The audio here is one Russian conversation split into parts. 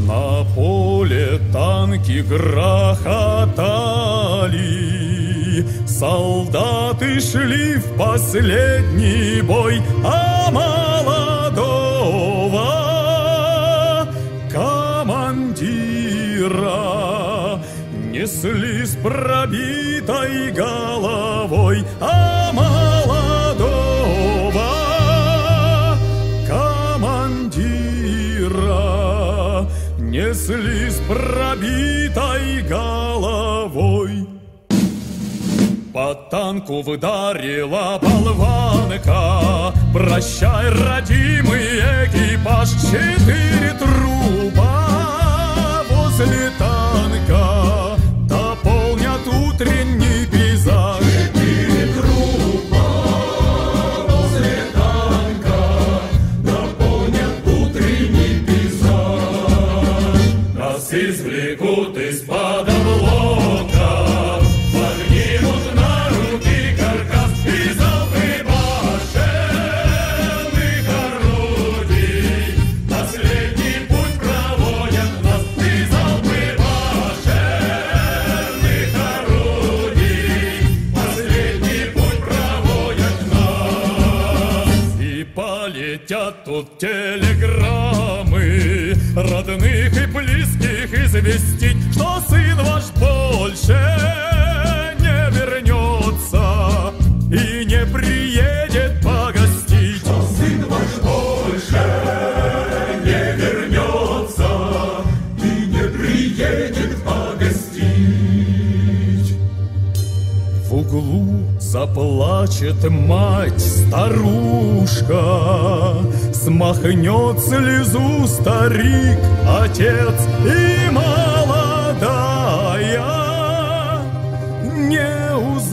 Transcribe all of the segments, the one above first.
На поле танки грохотали, солдаты шли в последний бой, а молодого командира несли с пробитой головой, а молодого командира несли с пробитой головой. По танку вдарила болванка, прощай, родимый экипаж, 4 трупа возле танка дополнят утренний пейзаж. 4 трупа возле танка дополнят утренний пейзаж. Нас извлекут из-под облока, поднимут на руки каркас и залпы башенных орудий. Последний путь проводят нас и залпы башенных орудий. Последний путь проводят нас. И полетят тут телеграммы родных и близких известить, что сын ваш больше не вернется и не приедет погостить. Что сын ваш больше не вернется и не приедет погостить. В углу заплачет мать-старушка, смахнет слезу старик, отец и молодая не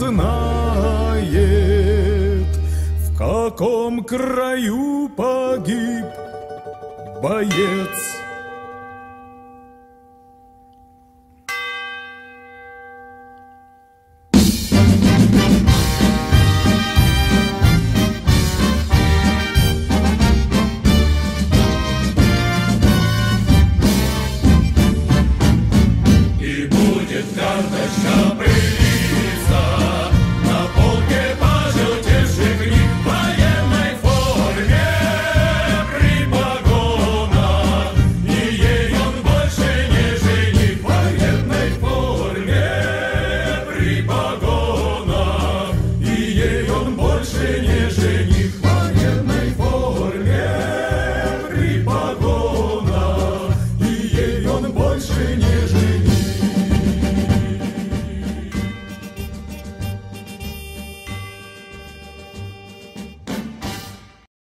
узнает, в каком краю погиб боец.